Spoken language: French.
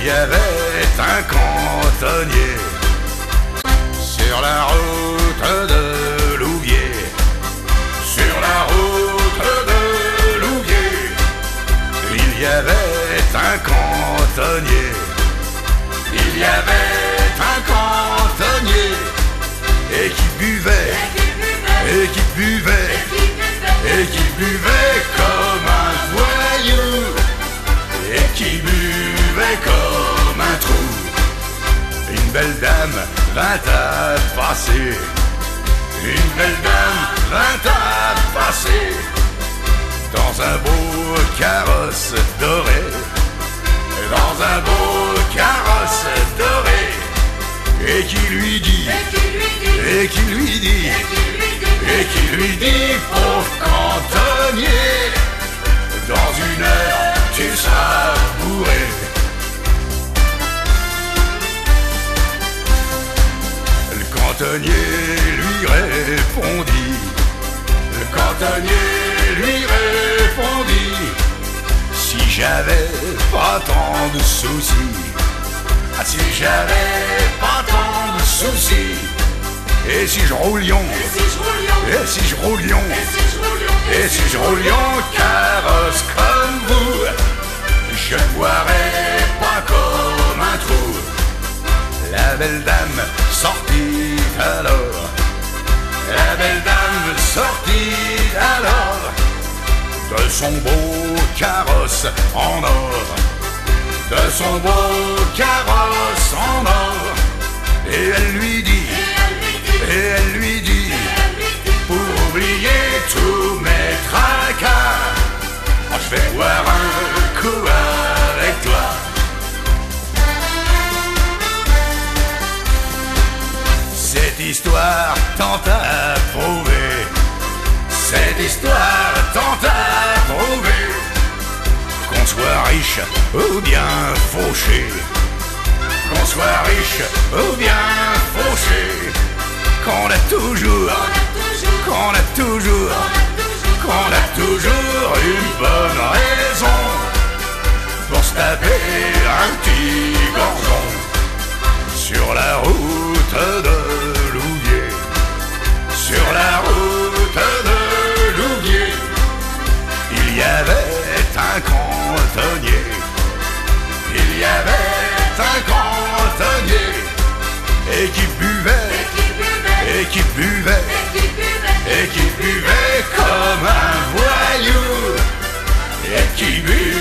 Il y avait un cantonnier sur la route de Louviers, sur la route de Louviers. Il y avait un cantonnier, il y avait un cantonnier, et qui buvait, et qui buvait, et qui buvait comme un voyou, et qui buvait comme un trou. Une belle dame vint à passer, une belle dame vint à passer, dans un beau carrosse doré, dans un beau carrosse doré, et qui lui dit, et qui lui dit, et qui lui dit, pauvre cantonnier, dans une heure tu seras bourré. Le cantonnier lui répondit, le cantonnier lui répondit, si j'avais pas tant de soucis, si j'avais pas tant de soucis, et si je roulions, et si je roulions, et si je roulions carrosse comme vous, je ne boirais pas comme un trou. La belle dame sortit alors, la belle dame sortit alors, de son beau carrosse en or, de son beau carrosse en or, et elle lui dit, et elle lui dit, pour oublier tous mes tracas, je vais boire un coup avec toi. Cette histoire tente à prouver, cette histoire tente à prouver, qu'on soit riche ou bien fauché, qu'on soit riche ou bien fauché, qu'on a toujours, qu'on a toujours, qu'on a toujours une bonne raison pour se taper un petit gorgeon sur la route de Louviers, sur la route de Louviers. Il y avait un cantonnier, il y avait un cantonnier, et qui buvait, et qui buvait, et qui buvait comme un voyou, et qui buvait